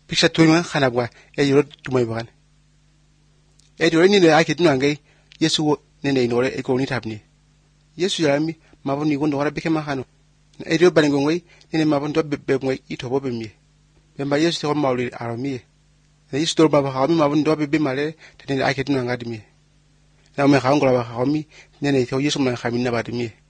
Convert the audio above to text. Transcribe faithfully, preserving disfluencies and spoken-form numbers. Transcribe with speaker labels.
Speaker 1: Picture tuwa khana bwa e yoro tumai bwan. E dore ni ne ake tunangai Yesu ne ne inore e ko ni tabni. Yesu yami maboni gondo wara bike mahano. E dio balingongoi ne mabon do bebbe ngoi ito bobe mi. Bemba Yesu to mawli aromi. Ne Yesu do baba khami mabon do bebbe male te ne ake tunanga dimi. Na me khangola ba khami ne ne to Yesu man khami na badimi.